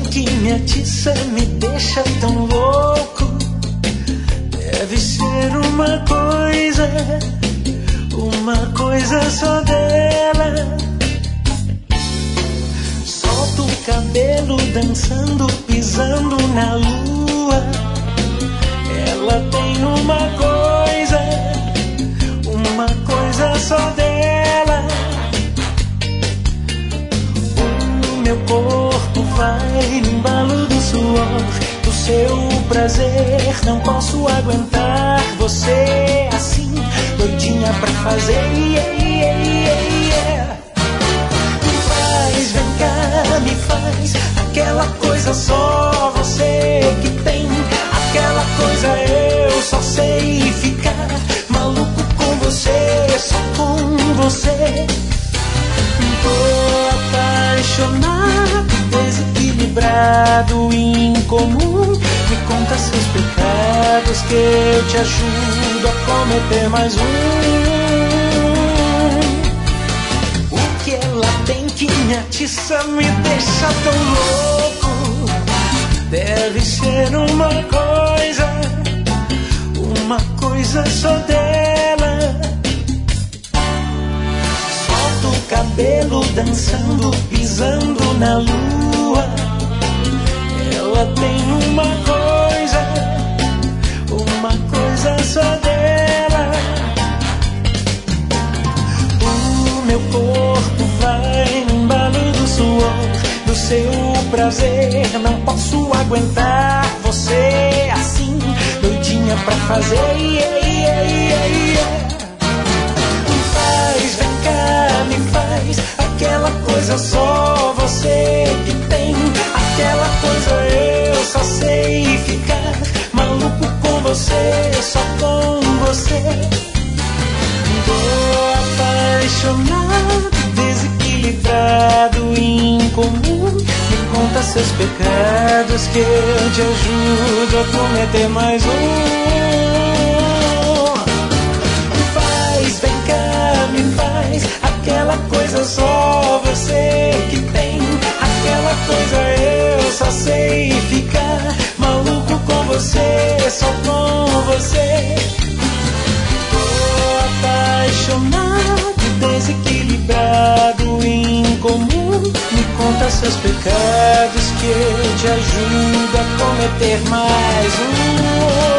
que me atiça, me deixa tão louco. Deve ser uma coisa só dela. Solto o cabelo dançando, pisando na lua. Ela tem uma coisa só dela. O meu corpo vai no embalo do suor, do seu prazer. Não posso aguentar você assim, doidinha pra fazer. Me faz, vem cá, me faz aquela coisa só você que tem. Aquela coisa eu só sei ficar maluco com você, só com você. Tô apaixonado, desequilibrado, incomum. Me conta seus pecados que eu te ajudo a cometer mais O que ela tem que me atiça, me deixa tão louco. Deve ser uma coisa só dela. Solto o cabelo dançando, pisando na lua. Ela tem uma coisa só dela. O meu corpo vai no embalo do suor, do seu prazer. Não posso aguentar você assim, doidinha pra fazer. Me faz, vem cá, me faz aquela coisa só você que tem. Aquela coisa eu só sei ficar maluco com você, só com você. Tô apaixonado, desequilibrado, incomum. Me conta seus pecados que eu te ajudo a cometer mais Me faz, vem cá, me faz aquela coisa só você que tem. Aquela coisa eu só sei ficar maluco com você, só com você. Tô apaixonado, desequilibrado, incomum. Me conta seus pecados que eu te ajudo a cometer mais